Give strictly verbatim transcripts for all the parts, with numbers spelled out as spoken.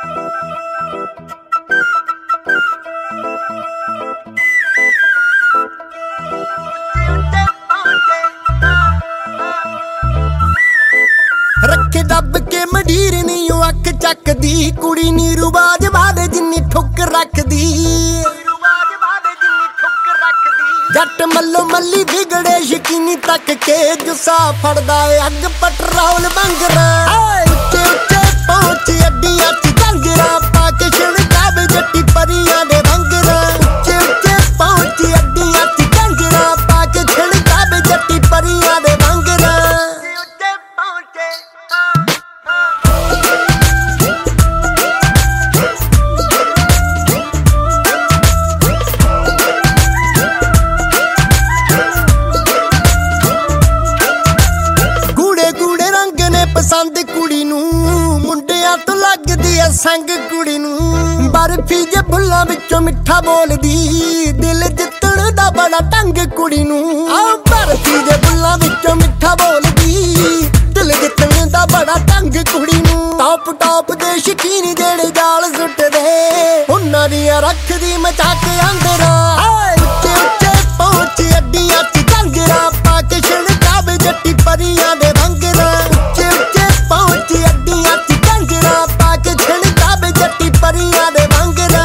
रखे दब के मडीर नी अख चकदी कुड़ी नी रुबाज बादे जिन्नी ठुक रखदी जट मल्लो मल्ली बिगड़े शकीनी तक के जुस्सा फड़दा है अग पटरोल बंगरा उच्चे उच्चे पहुंच अड्डियां च जंगरा पाके छिड़कावे जट्टी परियां दे भंगरा उच्चे उच्चे पहुंच अड्डियां च जंगरा पाके छिड़कावे जट्टी परियां दे भंगरा पसंद कुड़ी नू मुंडियां तो लगदी है संग कुड़ी नू बर्फी जे बुल्लां विचों मिठा बोलदी दिल जितण दा बड़ा ढंग कुड़ी नू आ बर्फी जे बुल्लां विचों मिठा बोलदी दिल जितण दा बड़ा ढंग कुड़ी नू टॉप टॉप दे शकीन जेड़े जाल सुटदे उन्हां दियां रखदी मचा के अंदरा उच्चे उच्चे पहुंच अड्डियां च जंगरा पाके छिड़कावे जट्टी परियां दे भंगरा परियां दे भंगरा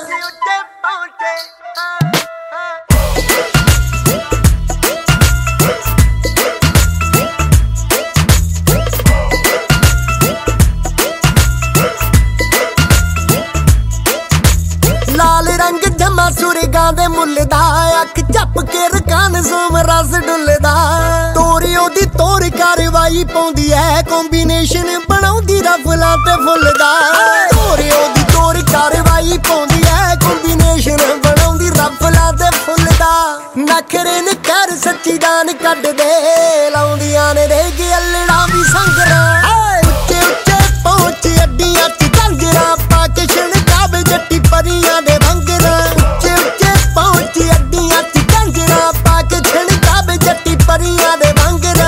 लाल रंग जमा सुरगां दे मुल्लदा अख झप के रकान सोम रस डुलदा तोरी ओदी तोर कारवाई पौंदी है कॉम्बिनेशन बनाउंदी रफलां ते फुलदा तोरी ओदी तोर कारवाई पौंदी है कॉम्बिनेशन बनाउंदी रफलां ते फुलदा नखरे ने कर सच्ची जान कढ दे लाउंदियां ने रेग अल्लड़ा भी संगरा उच्चे उच्चे पहुंच अड्डियां च जंगरा पाके छिड़कावे जट्टी परियां दे भंगरा उच्चे उच्चे पहुंच अड्डियां च जंगरा पाके छिड़कावे जट्टी परियां दे भंगरा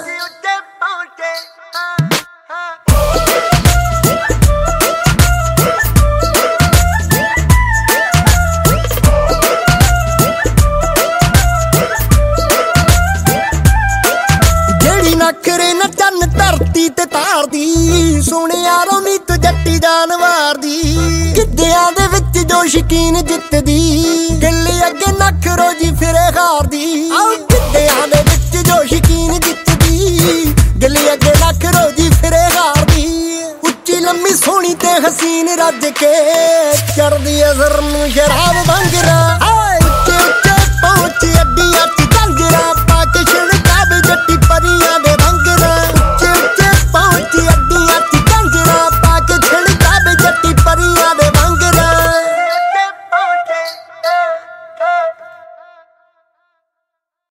नखरे न चन्न धरती ते तार दी सोने यारों नी तो जट्टी जानवर दी गिद्धियां दे विच जो शकीन जितदी गिल्ली अगे नख रोजी फिरे खार दी गिद्धियां दे विच जो शकीन जितदी गिल्ली अगे नख रोजी फिरे खार दी उच्ची लम्मी सोहनी ते हसीन रज के चढ़दी असर नू शराब भंगरा